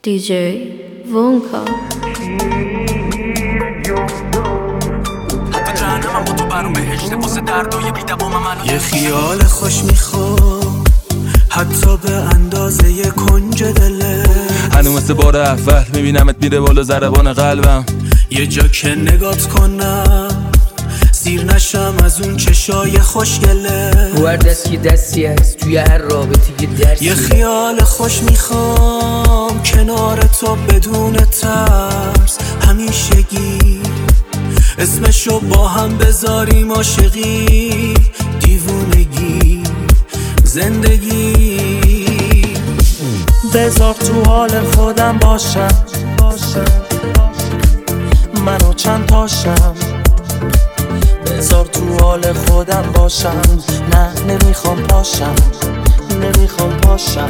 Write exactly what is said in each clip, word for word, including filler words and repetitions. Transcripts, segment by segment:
دی جی وونکا. حتی جهنمم با تو برام بهشته واسه دردای بی دوام من. یه خیال خوش میخوام حتی به اندازه یه کنج دله. هنو مثل بار اول میبینمت میره بالا ضربان قلبم. یه جا که نگات کنم سیر نشم از اون چشای خوشگله. رو هر دست یه دستی هست توی هر رابطه یه درسی. یه خیال خوش میخوام کنار تو بدون ترس همیشگی. اسمشو با هم بذاریم عاشقی، دیوونگی، زندگی. بذار تو حال خودم باشم، منو چند تاشم. بذار تو حال خودم باشم، نه نمیخوام پاشم، نمیخوام پاشم.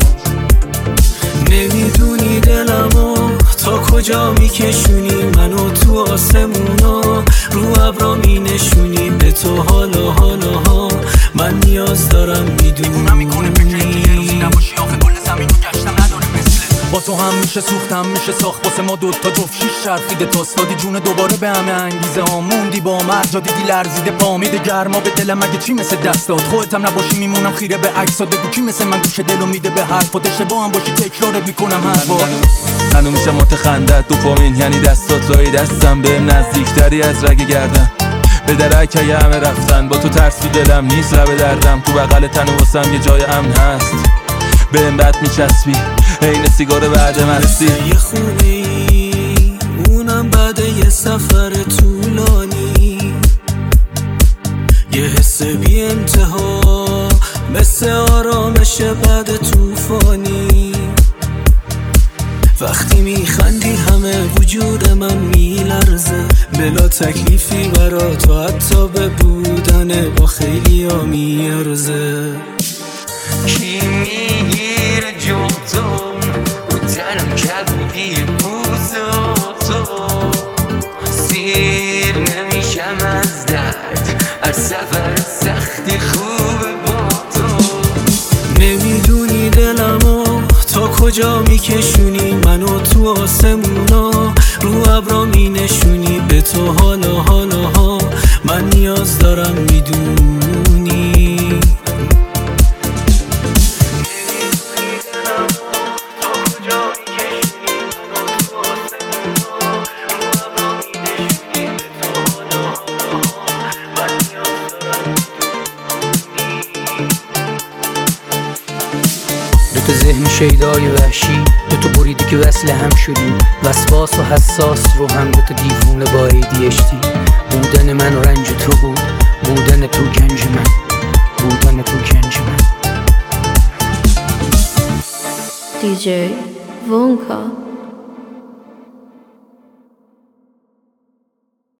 نمیدونی دلمو تا کجا میکشونی، منو تو آسمونا رو ابرا مینشونی. به تو حالا حالا ها من نیاز دارم میدونی. میکنه فکر اینکه روزی نباشی آخه کل زمین رو گشتم نداره مثله. با تو هم میشه سوختم میشه ساخت واسه ما دوتا جفت شیش چرخیده تاست دادی جون دوباره به همه انگیزه ها. موندی با مرجا دیدی لرزیده پا میده گرما به دلم اگه چی مثل دستات. خودت هم نباشی میمونم خیره به عکسات. بگو کی مثل من گوش دلو میده به حرفات. اشتباه هم باشی تکرارت میکنم هر بار. هنو میشه متخندت دوپامین یعنی دستات لای دستم به نزدیکتری از رگ گردن. به درک اگه همه رفتن با تو ترس تو دلم نیست لب دردم. تو بغل تن و واسم یه جای امن هست. به این بد میچسبی این سیگار بعد مستی. یه خونه ای اونم بعد یه سفر طولانی. یه حس بی انتها مثل آرامش بعد طوفانی. وقتی میخندی همه وجود من میلرزه. بلا تکلیفی برا تو حتی به بودن با خیلی ها میارزه. کی میگیره جوتو و تنم کبودی پوزو تو. سیر نمیشم از درد هر سفر سختی خوبه با تو. نمیدونی دلمو تا کجا میکشونی، منو تو آسمونا رو ابرا مینشونی. به تو حالا حالا ها من نیاز دارم میدونی. دو تا ذهن شیدای وحشی، دو تا بریدی که وصل هم شدیم. وسواس و حساس رو هم دو تا دیوونه با ای دی اچ دی. بودن من و رنج تو بود، بودن تو گنج من، بودن تو گنج من. دی جی وونکا.